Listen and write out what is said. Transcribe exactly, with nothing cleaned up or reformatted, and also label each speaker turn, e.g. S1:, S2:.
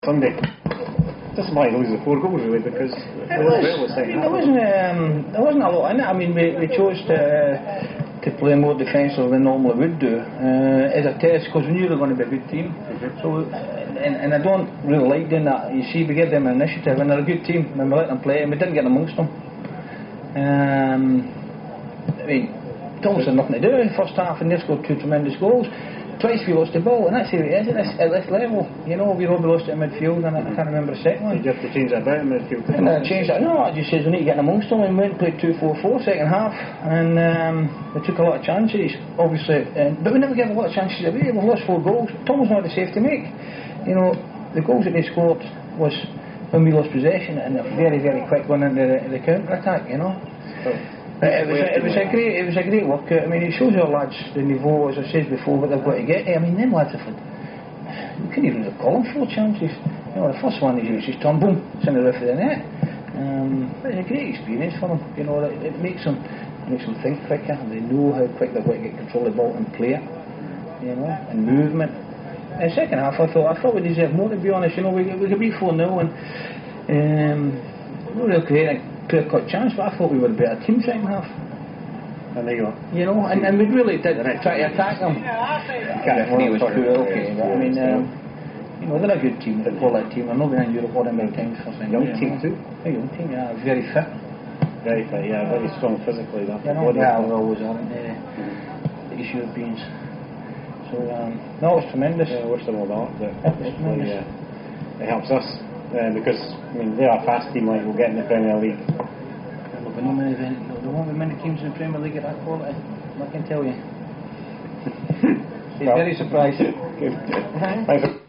S1: Sunday. That's why he loses the four goals really, because
S2: it was, I mean, there wasn't um, there wasn't a lot in it. I mean, we, we chose to uh, to play more defensive than normally would do uh, as a test, because we knew they were going to be a good team. Mm-hmm. So, and, and I don't really like doing that. You see, we give them an initiative, and they're a good team, and we let them play, and we didn't get amongst them. Um, I mean, Thomas had nothing to do in the first half, and they scored two tremendous goals. Twice we lost the ball, and that's how it is at this, at this level. You know, we probably lost it in midfield, and I, I can't remember the second one.
S1: Did you have to change that about in midfield?
S2: And I changed that. No, I just said we need to get amongst them, and we went and played two four four second half, and um, we took a lot of chances, obviously, and, but we never gave a lot of chances away. We lost four goals. Thomas not the safe to make. You know, the goals that they scored was when we lost possession, and a very, very quick one into the, the counter attack. You know. Oh. But it was, a, it was a great, it was a great workout. I mean, it shows our lads the niveau, as I said before, what they've got to get to. I mean, them lads have had, you couldn't even really call them four chances. You know, the first one is just turn, boom, it's in the roof of the net. Um, but it's a great experience for them. You know, it, it makes them, makes them think quicker, and they know how quick they've got to get control of the ball and play it. You know, and movement. In the second half, I thought, I thought we deserved more, to be honest. You know, we we could be four nil, and um, we were creating clear cut chance, but I thought we were a better team second half.
S1: And there you are.
S2: You know, and, and we really did try to attack them. Referee was poor, okay, but I mean, um, you know, they're a good team, they're a quality team. I've not been in Europe all them many times for saying.
S1: Young team too.
S2: A young team, yeah, very fit.
S1: Very fit, yeah, very strong physically. That
S2: you know, yeah, we always aren't they? Mm-hmm. These Europeans. So, um, no, it was tremendous.
S1: Yeah, I wish them all that, but
S2: it was tremendous.
S1: Yeah, it helps us. Uh, because I mean they are a fast team, like we'll get in the Premier League.
S2: There'll be no many, there won't be many teams in the Premier League at that quality. I can tell you. Well, very surprised.
S1: Thanks.